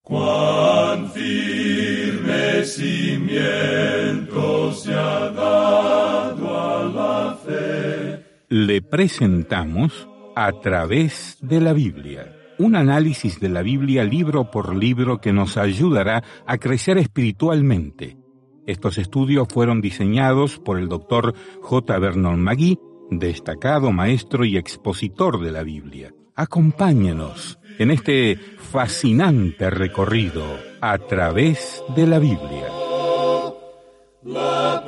Cuán firme cimiento se ha dado a la fe. Le presentamos A través de la Biblia, un análisis de la Biblia libro por libro que nos ayudará a crecer espiritualmente. Estos estudios fueron diseñados por el Dr. J. Vernon McGee, destacado maestro y expositor de la Biblia. Acompáñenos en este fascinante recorrido a través de la Biblia. La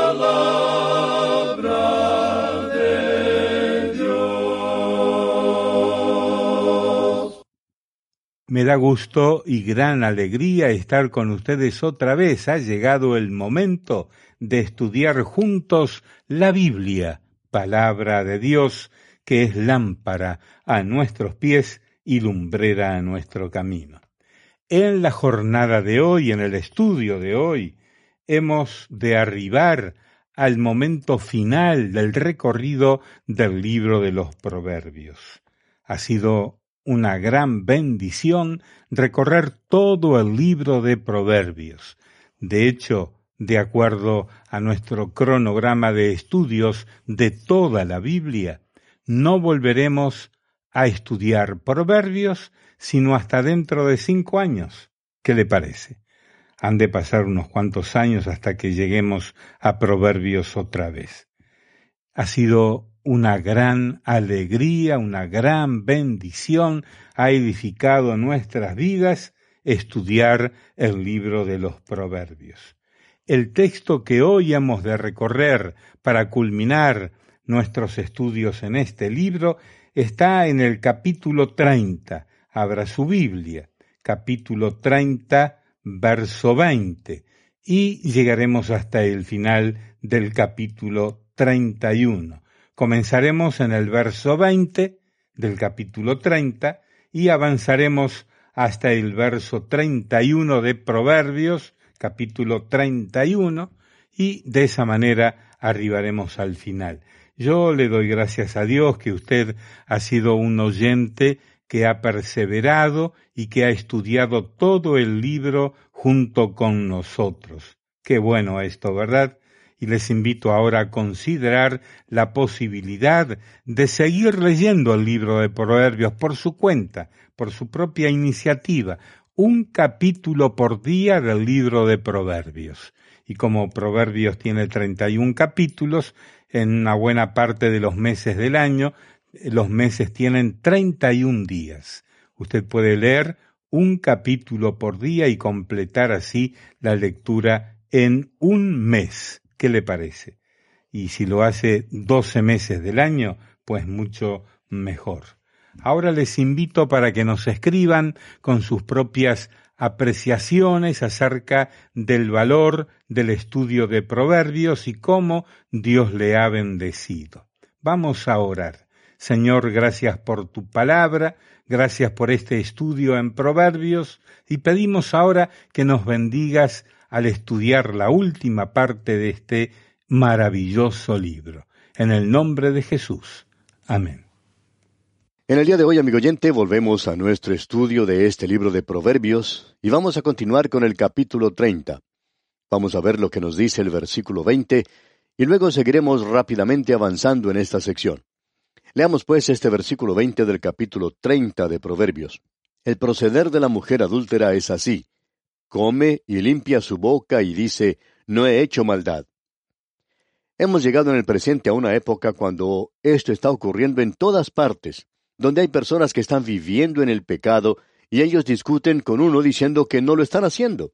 palabra de Dios. Me da gusto y gran alegría estar con ustedes otra vez. Ha llegado el momento de estudiar juntos la Biblia, palabra de Dios, que es lámpara a nuestros pies y lumbrera a nuestro camino. En la jornada de hoy, en el estudio de hoy, hemos de arribar al momento final del recorrido del libro de los Proverbios. Ha sido una gran bendición recorrer todo el libro de Proverbios. De hecho, de acuerdo a nuestro cronograma de estudios de toda la Biblia, no volveremos a estudiar Proverbios sino hasta dentro de 5 años. ¿Qué le parece? Han de pasar unos cuantos años hasta que lleguemos a Proverbios otra vez. Ha sido una gran alegría, una gran bendición, ha edificado nuestras vidas estudiar el libro de los Proverbios. El texto que hoy hemos de recorrer para culminar nuestros estudios en este libro está en el capítulo 30. Abra su Biblia, capítulo 30, verso 20, y llegaremos hasta el final del capítulo 31. Comenzaremos en el verso 20 del capítulo 30 y avanzaremos hasta el verso 31 de Proverbios, capítulo 31, y de esa manera arribaremos al final. Yo le doy gracias a Dios que usted ha sido un oyente que ha perseverado y que ha estudiado todo el libro junto con nosotros. Qué bueno esto, ¿verdad? Y les invito ahora a considerar la posibilidad de seguir leyendo el libro de Proverbios por su cuenta, por su propia iniciativa, un capítulo por día del libro de Proverbios. Y como Proverbios tiene 31 capítulos, en una buena parte de los meses del año, los meses tienen 31 días. Usted puede leer un capítulo por día y completar así la lectura en un mes. ¿Qué le parece? Y si lo hace 12 meses del año, pues mucho mejor. Ahora les invito para que nos escriban con sus propias apreciaciones acerca del valor del estudio de Proverbios y cómo Dios le ha bendecido. Vamos a orar. Señor, gracias por tu palabra, gracias por este estudio en Proverbios y pedimos ahora que nos bendigas al estudiar la última parte de este maravilloso libro. En el nombre de Jesús. Amén. En el día de hoy, amigo oyente, volvemos a nuestro estudio de este libro de Proverbios y vamos a continuar con el capítulo 30. Vamos a ver lo que nos dice el versículo 20 y luego seguiremos rápidamente avanzando en esta sección. Leamos pues este versículo 20 del capítulo 30 de Proverbios. El proceder de la mujer adúltera es así: come y limpia su boca y dice, no he hecho maldad. Hemos llegado en el presente a una época cuando esto está ocurriendo en todas partes, donde hay personas que están viviendo en el pecado y ellos discuten con uno diciendo que no lo están haciendo.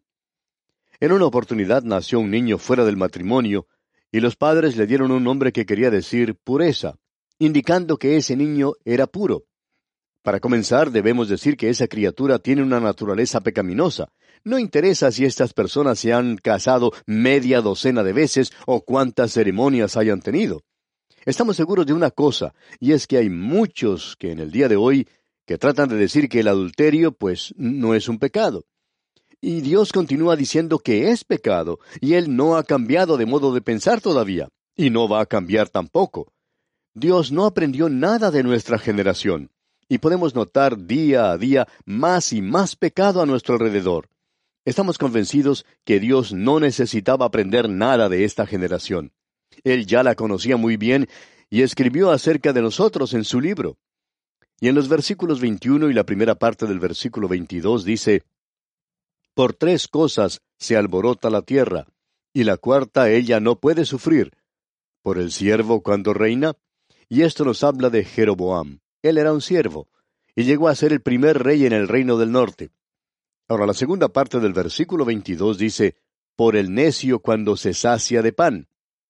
En una oportunidad nació un niño fuera del matrimonio y los padres le dieron un nombre que quería decir pureza, indicando que ese niño era puro. Para comenzar, debemos decir que esa criatura tiene una naturaleza pecaminosa. No interesa si estas personas se han casado media docena de veces o cuántas ceremonias hayan tenido. Estamos seguros de una cosa, y es que hay muchos que en el día de hoy que tratan de decir que el adulterio, pues, no es un pecado. Y Dios continúa diciendo que es pecado, y Él no ha cambiado de modo de pensar todavía, y no va a cambiar tampoco. Dios no aprendió nada de nuestra generación, y podemos notar día a día más y más pecado a nuestro alrededor. Estamos convencidos que Dios no necesitaba aprender nada de esta generación. Él ya la conocía muy bien y escribió acerca de nosotros en su libro. Y en los versículos 21 y la primera parte del versículo 22 dice: Por 3 cosas se alborota la tierra, y la cuarta ella no puede sufrir: por el siervo cuando reina. Y esto nos habla de Jeroboam. Él era un siervo, y llegó a ser el primer rey en el reino del norte. Ahora, la segunda parte del versículo 22 dice: por el necio cuando se sacia de pan.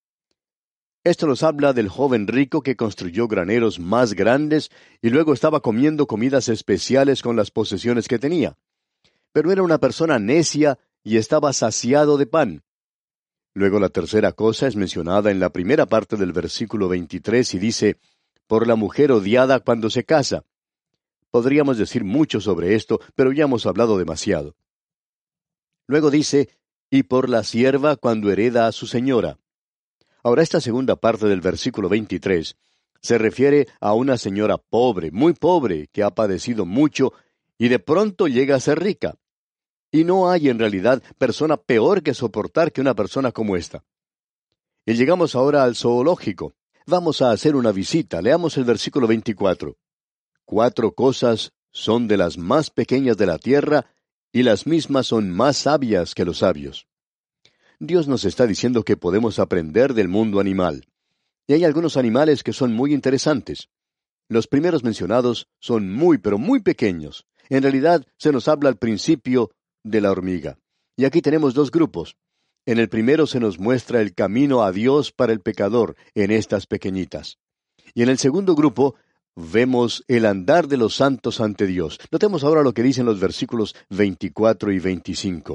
Esto nos habla del joven rico que construyó graneros más grandes y luego estaba comiendo comidas especiales con las posesiones que tenía. Pero era una persona necia y estaba saciado de pan. Luego la tercera cosa es mencionada en la primera parte del versículo 23 y dice: por la mujer odiada cuando se casa. Podríamos decir mucho sobre esto, pero ya hemos hablado demasiado. Luego dice: y por la sierva cuando hereda a su señora. Ahora, esta segunda parte del versículo 23 se refiere a una señora pobre, muy pobre, que ha padecido mucho y de pronto llega a ser rica. Y no hay en realidad persona peor que soportar que una persona como esta. Y llegamos ahora al zoológico. Vamos a hacer una visita. Leamos el versículo 24. 4 cosas son de las más pequeñas de la tierra, y las mismas son más sabias que los sabios. Dios nos está diciendo que podemos aprender del mundo animal. Y hay algunos animales que son muy interesantes. Los primeros mencionados son muy, pero muy pequeños. En realidad, se nos habla al principio de la hormiga. Y aquí tenemos 2 grupos. En el primero se nos muestra el camino a Dios para el pecador, en estas pequeñitas. Y en el segundo grupo, vemos el andar de los santos ante Dios. Notemos ahora lo que dicen los versículos 24 y 25.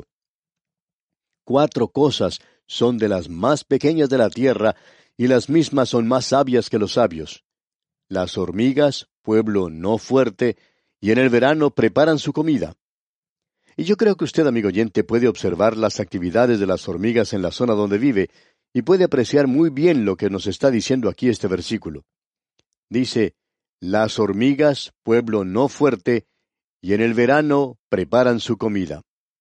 4 cosas son de las más pequeñas de la tierra, y las mismas son más sabias que los sabios. Las hormigas, pueblo no fuerte, y en el verano preparan su comida. Y yo creo que usted, amigo oyente, puede observar las actividades de las hormigas en la zona donde vive, y puede apreciar muy bien lo que nos está diciendo aquí este versículo. Dice: las hormigas, pueblo no fuerte, y en el verano preparan su comida.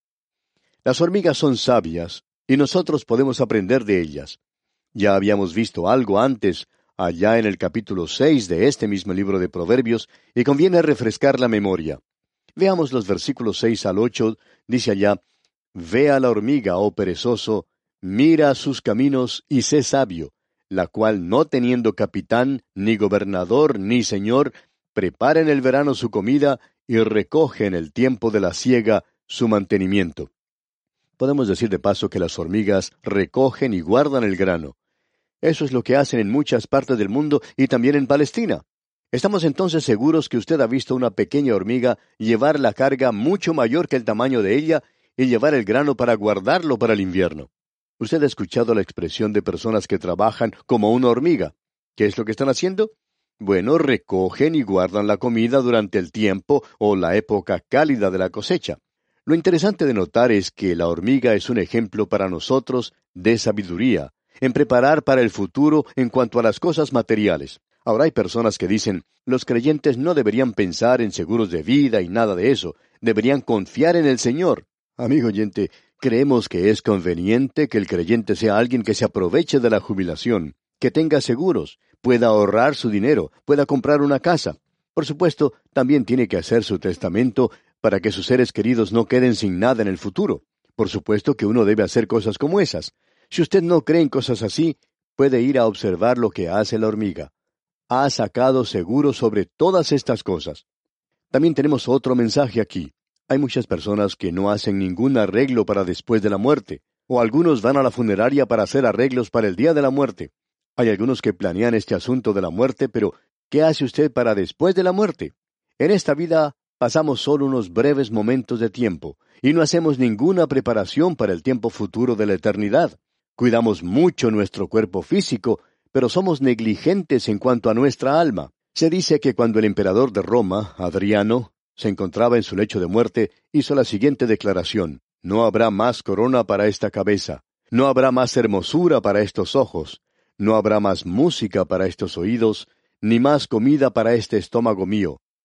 Las hormigas son sabias, y nosotros podemos aprender de ellas. Ya habíamos visto algo antes, allá en el capítulo 6 de este mismo libro de Proverbios, y conviene refrescar la memoria. Veamos los versículos 6 al 8, dice allá: Ve a la hormiga, oh perezoso, mira sus caminos y sé sabio, la cual no teniendo capitán, ni gobernador, ni señor, prepara en el verano su comida y recoge en el tiempo de la siega su mantenimiento. Podemos decir de paso que las hormigas recogen y guardan el grano. Eso es lo que hacen en muchas partes del mundo y también en Palestina. Estamos entonces seguros que usted ha visto una pequeña hormiga llevar la carga mucho mayor que el tamaño de ella y llevar el grano para guardarlo para el invierno. Usted ha escuchado la expresión de personas que trabajan como una hormiga. ¿Qué es lo que están haciendo? Bueno, recogen y guardan la comida durante el tiempo o la época cálida de la cosecha. Lo interesante de notar es que la hormiga es un ejemplo para nosotros de sabiduría, en preparar para el futuro en cuanto a las cosas materiales. Ahora hay personas que dicen: los creyentes no deberían pensar en seguros de vida y nada de eso, deberían confiar en el Señor. Amigo oyente, creemos que es conveniente que el creyente sea alguien que se aproveche de la jubilación, que tenga seguros, pueda ahorrar su dinero, pueda comprar una casa. Por supuesto, también tiene que hacer su testamento para que sus seres queridos no queden sin nada en el futuro. Por supuesto que uno debe hacer cosas como esas. Si usted no cree en cosas así, puede ir a observar lo que hace la hormiga. Ha sacado seguro sobre todas estas cosas. También tenemos otro mensaje aquí. Hay muchas personas que no hacen ningún arreglo para después de la muerte, o algunos van a la funeraria para hacer arreglos para el día de la muerte. Hay algunos que planean este asunto de la muerte, pero ¿qué hace usted para después de la muerte? En esta vida pasamos solo unos breves momentos de tiempo, y no hacemos ninguna preparación para el tiempo futuro de la eternidad. Cuidamos mucho nuestro cuerpo físico, pero somos negligentes en cuanto a nuestra alma. Se dice que cuando el emperador de Roma, Adriano, se encontraba en su lecho de muerte, hizo la siguiente declaración: no habrá más corona para esta cabeza, no habrá más hermosura para estos ojos, no habrá más música para estos oídos, ni más comida para este estómago mío.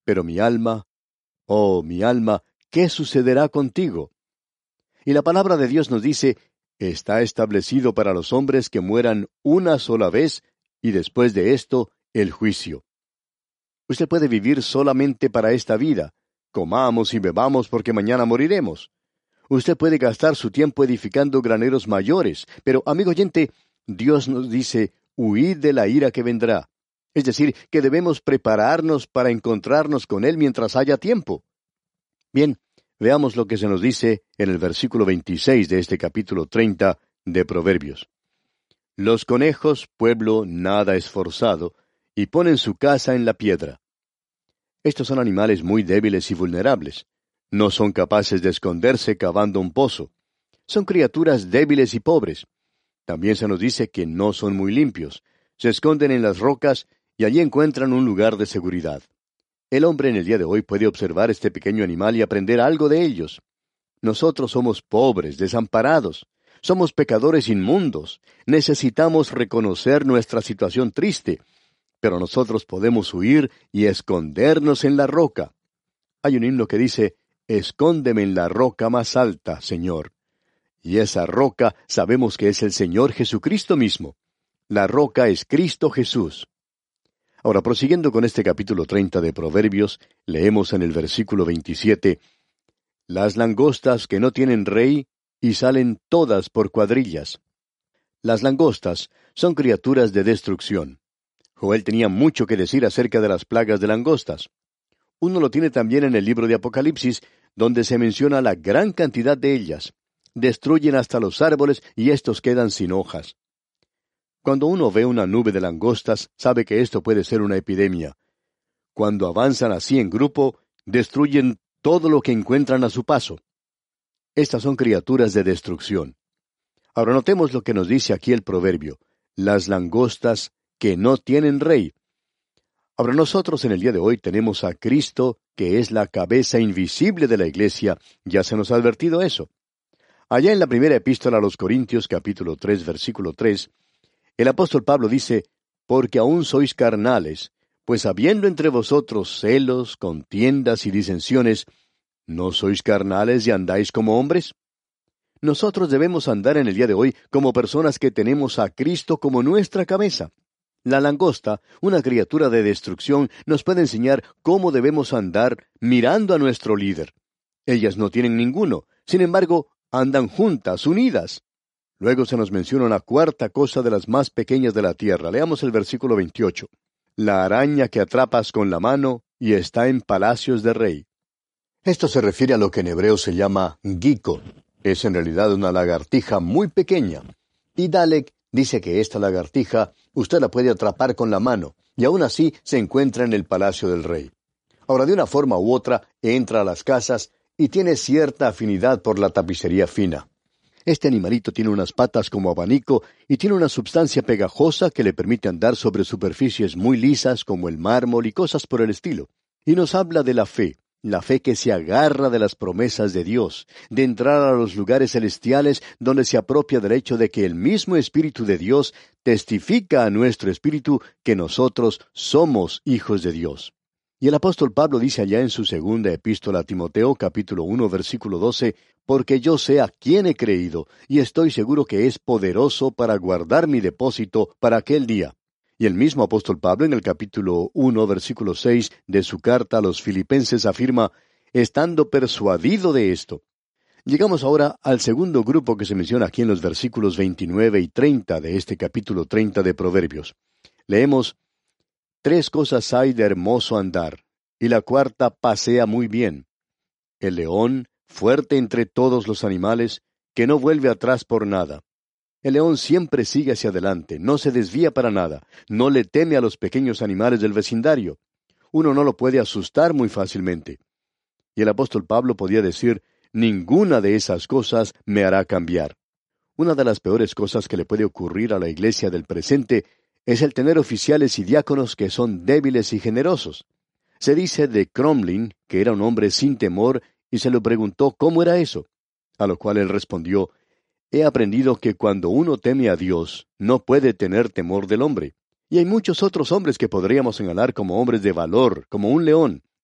Pero mi alma, oh mi alma, ¿qué sucederá contigo? Y la palabra de Dios nos dice, está establecido para los hombres que mueran una sola vez, y después de esto, el juicio. Usted puede vivir solamente para esta vida. Comamos y bebamos porque mañana moriremos. Usted puede gastar su tiempo edificando graneros mayores, pero, amigo oyente, Dios nos dice, huid de la ira que vendrá. Es decir, que debemos prepararnos para encontrarnos con Él mientras haya tiempo. Bien, veamos lo que se nos dice en el versículo 26 de este capítulo 30 de Proverbios. Los conejos, pueblo nada esforzado, y ponen su casa en la piedra. Estos son animales muy débiles y vulnerables. No son capaces de esconderse cavando un pozo. Son criaturas débiles y pobres. También se nos dice que no son muy limpios. Se esconden en las rocas y allí encuentran un lugar de seguridad. El hombre en el día de hoy puede observar este pequeño animal y aprender algo de ellos. Nosotros somos pobres, desamparados. Somos pecadores inmundos. Necesitamos reconocer nuestra situación triste. Pero nosotros podemos huir y escondernos en la roca. Hay un himno que dice, escóndeme en la roca más alta, Señor. Y esa roca sabemos que es el Señor Jesucristo mismo. La roca es Cristo Jesús. Ahora, prosiguiendo con este capítulo 30 de Proverbios, leemos en el versículo 27, las langostas que no tienen rey y salen todas por cuadrillas. Las langostas son criaturas de destrucción. Joel tenía mucho que decir acerca de las plagas de langostas. Uno lo tiene también en el libro de Apocalipsis, donde se menciona la gran cantidad de ellas. Destruyen hasta los árboles y estos quedan sin hojas. Cuando uno ve una nube de langostas, sabe que esto puede ser una epidemia. Cuando avanzan así en grupo, destruyen todo lo que encuentran a su paso. Estas son criaturas de destrucción. Ahora notemos lo que nos dice aquí el proverbio. Las langostas que no tienen rey. Ahora nosotros en el día de hoy tenemos a Cristo, que es la cabeza invisible de la iglesia. Ya se nos ha advertido eso. Allá en la primera epístola a los Corintios, capítulo 3, versículo 3, el apóstol Pablo dice, porque aún sois carnales, pues habiendo entre vosotros celos, contiendas y disensiones, ¿no sois carnales y andáis como hombres? Nosotros debemos andar en el día de hoy como personas que tenemos a Cristo como nuestra cabeza. La langosta, una criatura de destrucción, nos puede enseñar cómo debemos andar mirando a nuestro líder. Ellas no tienen ninguno, sin embargo, andan juntas, unidas. Luego se nos menciona una cuarta cosa de las más pequeñas de la tierra. Leamos el versículo 28. La araña que atrapas con la mano y está en palacios de rey. Esto se refiere a lo que en hebreo se llama gico. Es en realidad una lagartija muy pequeña. Y Dalek dice que esta lagartija usted la puede atrapar con la mano, y aún así se encuentra en el palacio del rey. Ahora, de una forma u otra, entra a las casas y tiene cierta afinidad por la tapicería fina. Este animalito tiene unas patas como abanico y tiene una substancia pegajosa que le permite andar sobre superficies muy lisas como el mármol y cosas por el estilo. Y nos habla de la fe que se agarra de las promesas de Dios, de entrar a los lugares celestiales donde se apropia del hecho de que el mismo Espíritu de Dios testifica a nuestro espíritu que nosotros somos hijos de Dios. Y el apóstol Pablo dice allá en su segunda epístola a Timoteo, capítulo 1, versículo 12, porque yo sé a quién he creído, y estoy seguro que es poderoso para guardar mi depósito para aquel día. Y el mismo apóstol Pablo en el capítulo 1, versículo 6 de su carta a los Filipenses afirma, estando persuadido de esto. Llegamos ahora al segundo grupo que se menciona aquí en los versículos 29 y 30 de este capítulo 30 de Proverbios. Leemos, 3 cosas hay de hermoso andar, y la cuarta pasea muy bien. El león, fuerte entre todos los animales, que no vuelve atrás por nada. El león siempre sigue hacia adelante, no se desvía para nada, no le teme a los pequeños animales del vecindario. Uno no lo puede asustar muy fácilmente. Y el apóstol Pablo podía decir, ninguna de esas cosas me hará cambiar. Una de las peores cosas que le puede ocurrir a la iglesia del presente es el tener oficiales y diáconos que son débiles y generosos. Se dice de Cromlin que era un hombre sin temor y se le preguntó cómo era eso, a lo cual él respondió, he aprendido que cuando uno teme a Dios, no puede tener temor del hombre. Y hay muchos otros hombres que podríamos señalar como hombres de valor, como un león,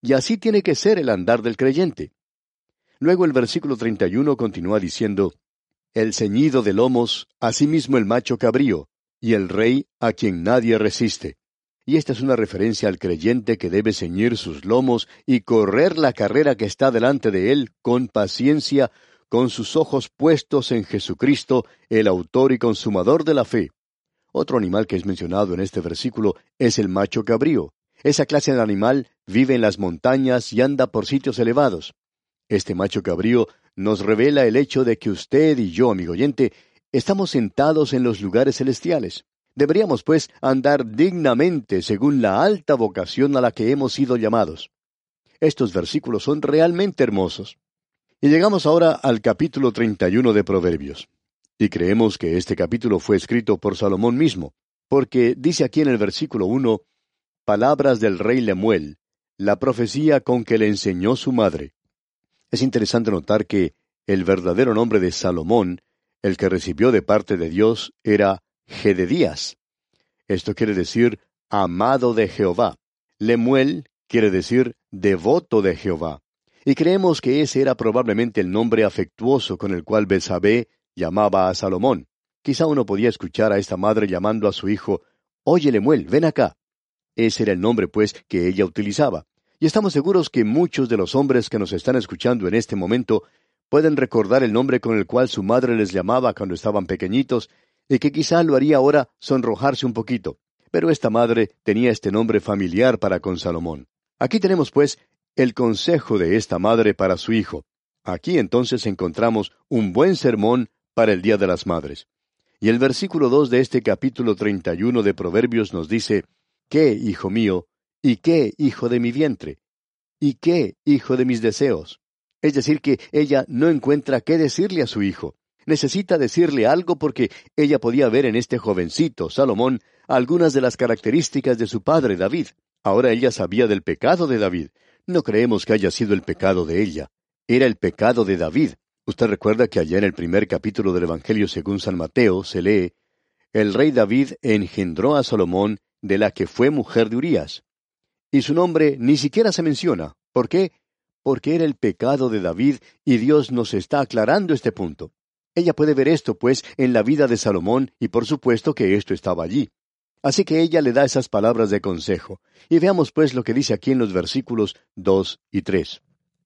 Y así tiene que ser el andar del creyente. Luego el versículo 31 continúa diciendo, el ceñido de lomos, asimismo el macho cabrío, y el rey a quien nadie resiste. Y esta es una referencia al creyente que debe ceñir sus lomos y correr la carrera que está delante de él con paciencia, con sus ojos puestos en Jesucristo, el autor y consumador de la fe. Otro animal que es mencionado en este versículo es el macho cabrío. Esa clase de animal vive en las montañas y anda por sitios elevados. Este macho cabrío nos revela el hecho de que usted y yo, amigo oyente, estamos sentados en los lugares celestiales. Deberíamos, pues, andar dignamente según la alta vocación a la que hemos sido llamados. Estos versículos son realmente hermosos. Y llegamos ahora al capítulo 31 de Proverbios. Y creemos que este capítulo fue escrito por Salomón mismo, porque dice aquí en el versículo 1, palabras del rey Lemuel, la profecía con que le enseñó su madre. Es interesante notar que el verdadero nombre de Salomón, el que recibió de parte de Dios, era Jededías. Esto quiere decir amado de Jehová. Lemuel quiere decir devoto de Jehová. Y creemos que ese era probablemente el nombre afectuoso con el cual Betsabé llamaba a Salomón. Quizá uno podía escuchar a esta madre llamando a su hijo, oye Lemuel, ven acá. Ese era el nombre, pues, que ella utilizaba. Y estamos seguros que muchos de los hombres que nos están escuchando en este momento pueden recordar el nombre con el cual su madre les llamaba cuando estaban pequeñitos, y que quizá lo haría ahora sonrojarse un poquito. Pero esta madre tenía este nombre familiar para con Salomón. Aquí tenemos, pues, el consejo de esta madre para su hijo. Aquí entonces encontramos un buen sermón para el Día de las Madres. Y el versículo 2 de este capítulo 31 de Proverbios nos dice, ¿qué, hijo mío? ¿Y qué, hijo de mi vientre? ¿Y qué, hijo de mis deseos? Es decir, que ella no encuentra qué decirle a su hijo. Necesita decirle algo porque ella podía ver en este jovencito, Salomón, algunas de las características de su padre David. Ahora ella sabía del pecado de David. No creemos que haya sido el pecado de ella. Era el pecado de David. Usted recuerda que allá en el primer capítulo del Evangelio según San Mateo se lee, el rey David engendró a Salomón de la que fue mujer de Urías. Y su nombre ni siquiera se menciona. ¿Por qué? Porque era el pecado de David y Dios nos está aclarando este punto. Ella puede ver esto, pues, en la vida de Salomón y por supuesto que esto estaba allí. Así que ella le da esas palabras de consejo. Y veamos, pues, lo que dice aquí en los versículos 2 y 3.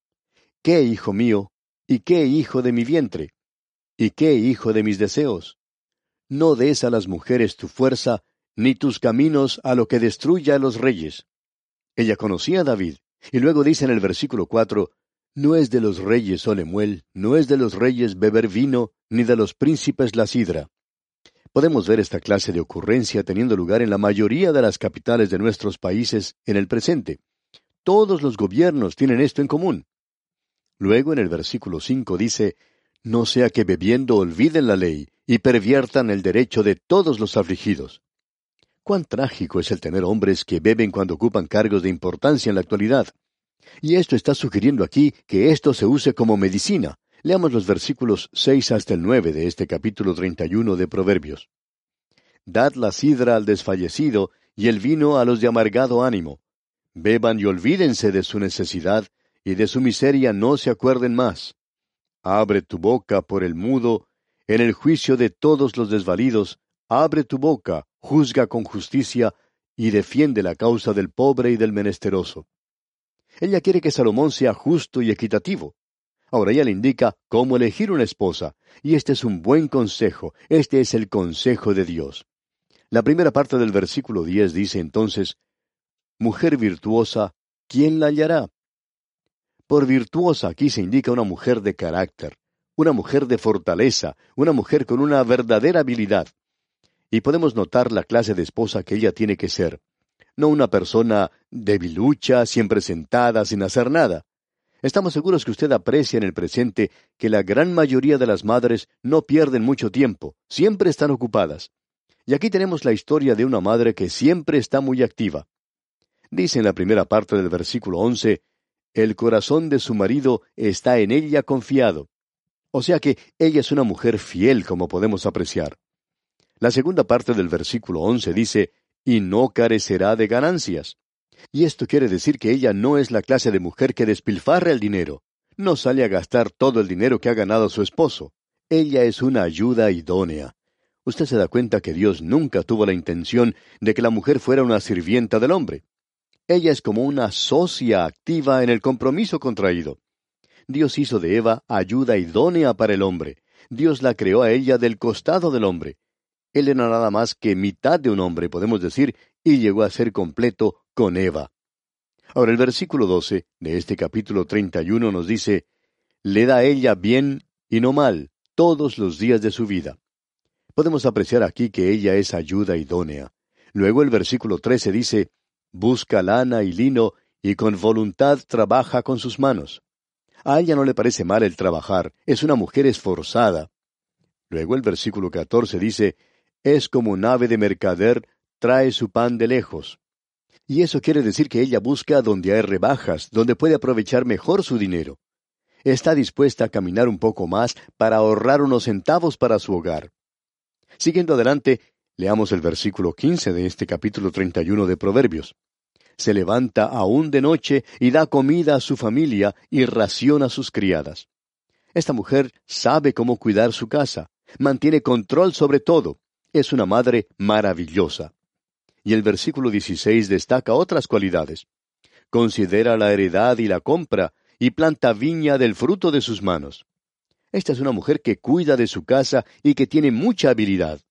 ¿Qué, hijo mío? ¿Y qué, hijo de mi vientre? ¿Y qué, hijo de mis deseos? No des a las mujeres tu fuerza, ni tus caminos a lo que destruya a los reyes. Ella conocía a David, y luego dice en el versículo 4, no es de los reyes, oh Lemuel, no es de los reyes beber vino, ni de los príncipes la sidra. Podemos ver esta clase de ocurrencia teniendo lugar en la mayoría de las capitales de nuestros países en el presente. Todos los gobiernos tienen esto en común. Luego en el versículo 5 dice, no sea que bebiendo olviden la ley y perviertan el derecho de todos los afligidos. Cuán trágico es el tener hombres que beben cuando ocupan cargos de importancia en la actualidad. Y esto está sugiriendo aquí que esto se use como medicina. Leamos los versículos 6 hasta el 9 de este capítulo 31 de Proverbios. Dad la sidra al desfallecido y el vino a los de amargado ánimo. Beban y olvídense de su necesidad, y de su miseria no se acuerden más. Abre tu boca por el mudo, en el juicio de todos los desvalidos, abre tu boca, juzga con justicia, y defiende la causa del pobre y del menesteroso. Ella quiere que Salomón sea justo y equitativo. Ahora ella le indica cómo elegir una esposa, y este es un buen consejo, este es el consejo de Dios. La primera parte del versículo 10 dice entonces, mujer virtuosa, ¿quién la hallará? Por virtuosa aquí se indica una mujer de carácter, una mujer de fortaleza, una mujer con una verdadera habilidad. Y podemos notar la clase de esposa que ella tiene que ser. No una persona debilucha, siempre sentada, sin hacer nada. Estamos seguros que usted aprecia en el presente que la gran mayoría de las madres no pierden mucho tiempo, siempre están ocupadas. Y aquí tenemos la historia de una madre que siempre está muy activa. Dice en la primera parte del versículo 11, el corazón de su marido está en ella confiado. O sea que ella es una mujer fiel, como podemos apreciar. La segunda parte del versículo 11 dice, y no carecerá de ganancias. Y esto quiere decir que ella no es la clase de mujer que despilfarra el dinero. No sale a gastar todo el dinero que ha ganado su esposo. Ella es una ayuda idónea. Usted se da cuenta que Dios nunca tuvo la intención de que la mujer fuera una sirvienta del hombre. Ella es como una socia activa en el compromiso contraído. Dios hizo de Eva ayuda idónea para el hombre. Dios la creó a ella del costado del hombre. Él era nada más que mitad de un hombre, podemos decir, y llegó a ser completo con Eva. Ahora el versículo 12 de este capítulo 31 nos dice, le da a ella bien y no mal todos los días de su vida. Podemos apreciar aquí que ella es ayuda idónea. Luego el versículo 13 dice, busca lana y lino y con voluntad trabaja con sus manos. A ella no le parece mal el trabajar, es una mujer esforzada. Luego el versículo 14 dice, es como nave de mercader, trae su pan de lejos. Y eso quiere decir que ella busca donde hay rebajas, donde puede aprovechar mejor su dinero. Está dispuesta a caminar un poco más para ahorrar unos centavos para su hogar. Siguiendo adelante, leamos el versículo 15 de este capítulo 31 de Proverbios. Se levanta aún de noche y da comida a su familia y ración a sus criadas. Esta mujer sabe cómo cuidar su casa, mantiene control sobre todo. Es una madre maravillosa. Y el versículo 16 destaca otras cualidades. Considera la heredad y la compra, y planta viña del fruto de sus manos. Esta es una mujer que cuida de su casa y que tiene mucha habilidad.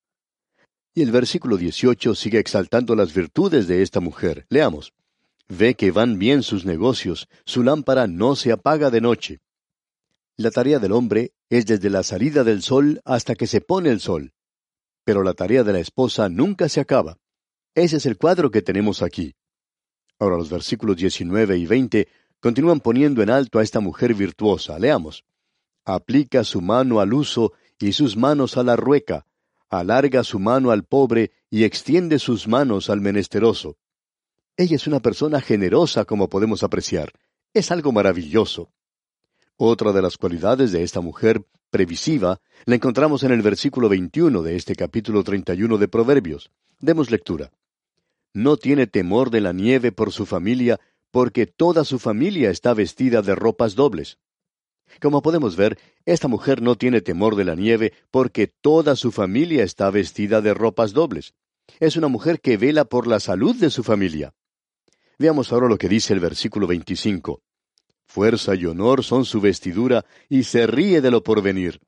Y el versículo 18 sigue exaltando las virtudes de esta mujer. Leamos. Ve que van bien sus negocios, su lámpara no se apaga de noche. La tarea del hombre es desde la salida del sol hasta que se pone el sol. Pero la tarea de la esposa nunca se acaba. Ese es el cuadro que tenemos aquí. Ahora los versículos 19 y 20 continúan poniendo en alto a esta mujer virtuosa. Leamos. Aplica su mano al uso y sus manos a la rueca. Alarga su mano al pobre y extiende sus manos al menesteroso. Ella es una persona generosa, como podemos apreciar. Es algo maravilloso. Otra de las cualidades de esta mujer previsiva la encontramos en el versículo 21 de este capítulo 31 de Proverbios. Demos lectura. No tiene temor de la nieve por su familia, porque toda su familia está vestida de ropas dobles. Como podemos ver, esta mujer no tiene temor de la nieve porque toda su familia está vestida de ropas dobles. Es una mujer que vela por la salud de su familia. Veamos ahora lo que dice el versículo 25. Fuerza y honor son su vestidura, y se ríe de lo porvenir.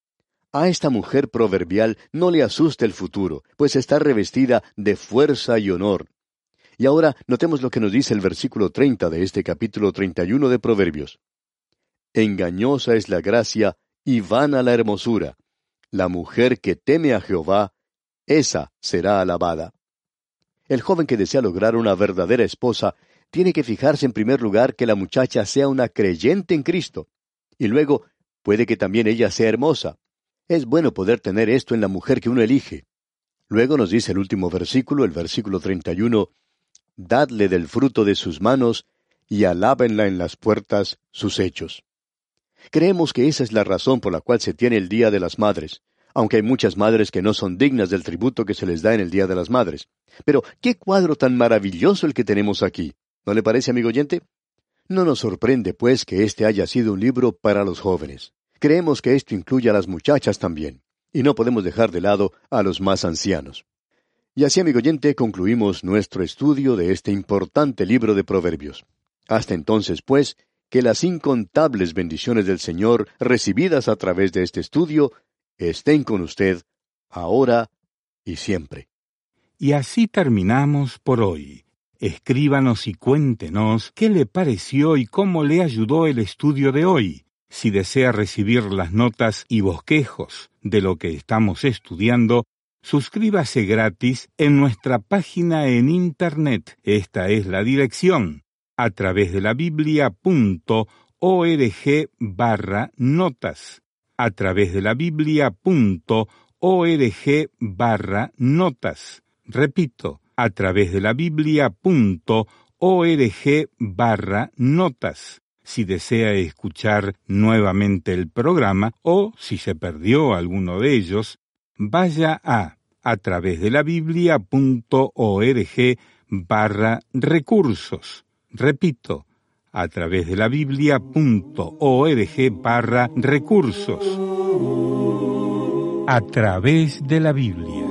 A esta mujer proverbial no le asusta el futuro, pues está revestida de fuerza y honor. Y ahora notemos lo que nos dice el versículo 30 de este capítulo 31 de Proverbios. Engañosa es la gracia y vana la hermosura. La mujer que teme a Jehová, esa será alabada. El joven que desea lograr una verdadera esposa tiene que fijarse en primer lugar que la muchacha sea una creyente en Cristo. Y luego, puede que también ella sea hermosa. Es bueno poder tener esto en la mujer que uno elige. Luego nos dice el último versículo, el versículo 31, dadle del fruto de sus manos, y alábenla en las puertas sus hechos. Creemos que esa es la razón por la cual se tiene el Día de las Madres, aunque hay muchas madres que no son dignas del tributo que se les da en el Día de las Madres. Pero, ¿qué cuadro tan maravilloso el que tenemos aquí? ¿No le parece, amigo oyente? No nos sorprende, pues, que este haya sido un libro para los jóvenes. Creemos que esto incluye a las muchachas también, y no podemos dejar de lado a los más ancianos. Y así, amigo oyente, concluimos nuestro estudio de este importante libro de Proverbios. Hasta entonces, pues, que las incontables bendiciones del Señor recibidas a través de este estudio estén con usted, ahora y siempre. Y así terminamos por hoy. Escríbanos y cuéntenos qué le pareció y cómo le ayudó el estudio de hoy. Si desea recibir las notas y bosquejos de lo que estamos estudiando, suscríbase gratis en nuestra página en Internet. Esta es la dirección: atravesdelabiblia.org/notas. atravesdelabiblia.org/notas. Repito, atravesdelabiblia.org/notas. Si desea escuchar nuevamente el programa o si se perdió alguno de ellos, vaya a atravesdelabiblia.org recursos. Repito, a través de la Biblia.org/recursos. A través de la Biblia.